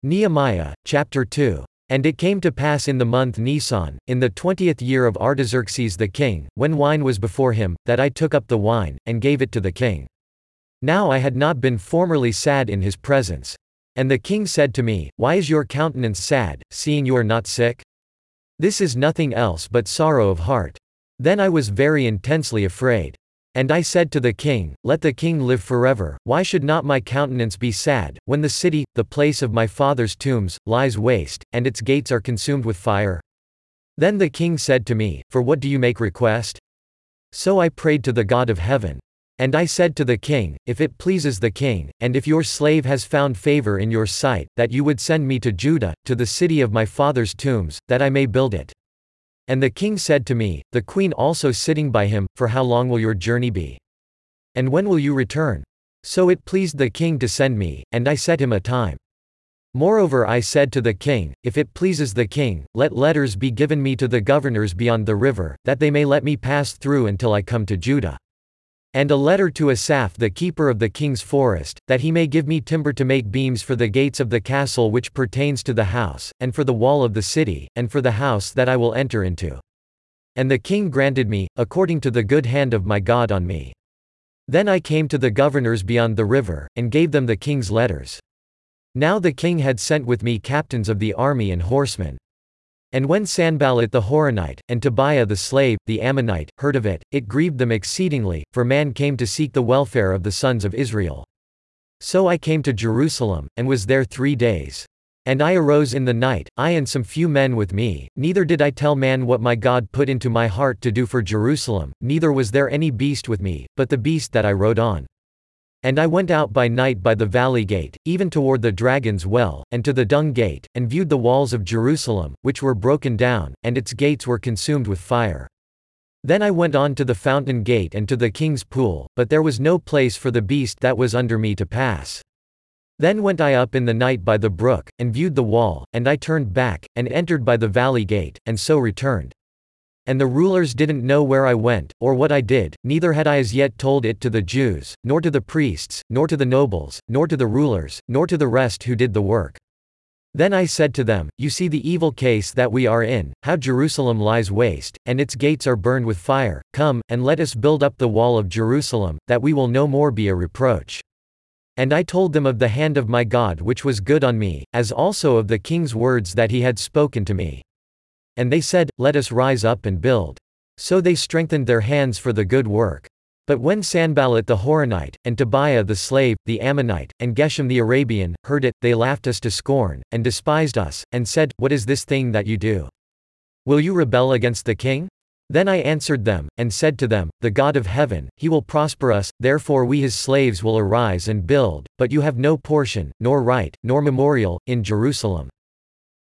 Nehemiah, chapter 2. And it came to pass in the month Nisan, in the 20th year of Artaxerxes the king, when wine was before him, that I took up the wine, and gave it to the king. Now I had not been formerly sad in his presence. And the king said to me, Why is your countenance sad, seeing you are not sick? This is nothing else but sorrow of heart. Then I was very intensely afraid. And I said to the king, Let the king live forever, why should not my countenance be sad, when the city, the place of my father's tombs, lies waste, and its gates are consumed with fire? Then the king said to me, For what do you make request? So I prayed to the God of heaven. And I said to the king, If it pleases the king, and if your slave has found favor in your sight, that you would send me to Judah, to the city of my father's tombs, that I may build it. And the king said to me, the queen also sitting by him, For how long will your journey be? And when will you return? So it pleased the king to send me, and I set him a time. Moreover I said to the king, If it pleases the king, let letters be given me to the governors beyond the river, that they may let me pass through until I come to Judah. And a letter to Asaph the keeper of the king's forest, that he may give me timber to make beams for the gates of the castle which pertains to the house, and for the wall of the city, and for the house that I will enter into. And the king granted me, according to the good hand of my God on me. Then I came to the governors beyond the river, and gave them the king's letters. Now the king had sent with me captains of the army and horsemen. And when Sanballat the Horonite, and Tobiah the slave, the Ammonite, heard of it, it grieved them exceedingly, for man came to seek the welfare of the sons of Israel. So I came to Jerusalem, and was there 3 days. And I arose in the night, I and some few men with me, neither did I tell man what my God put into my heart to do for Jerusalem, neither was there any beast with me, but the beast that I rode on. And I went out by night by the valley gate, even toward the dragon's well, and to the dung gate, and viewed the walls of Jerusalem, which were broken down, and its gates were consumed with fire. Then I went on to the fountain gate and to the king's pool, but there was no place for the beast that was under me to pass. Then went I up in the night by the brook, and viewed the wall, and I turned back, and entered by the valley gate, and so returned. And the rulers didn't know where I went, or what I did, neither had I as yet told it to the Jews, nor to the priests, nor to the nobles, nor to the rulers, nor to the rest who did the work. Then I said to them, You see the evil case that we are in, how Jerusalem lies waste, and its gates are burned with fire. Come, and let us build up the wall of Jerusalem, that we will no more be a reproach. And I told them of the hand of my God which was good on me, as also of the king's words that he had spoken to me. And they said, Let us rise up and build. So they strengthened their hands for the good work. But when Sanballat the Horonite, and Tobiah the slave, the Ammonite, and Geshem the Arabian, heard it, they laughed us to scorn, and despised us, and said, What is this thing that you do? Will you rebel against the king? Then I answered them, and said to them, The God of heaven, he will prosper us, therefore we his slaves will arise and build, but you have no portion, nor right, nor memorial, in Jerusalem.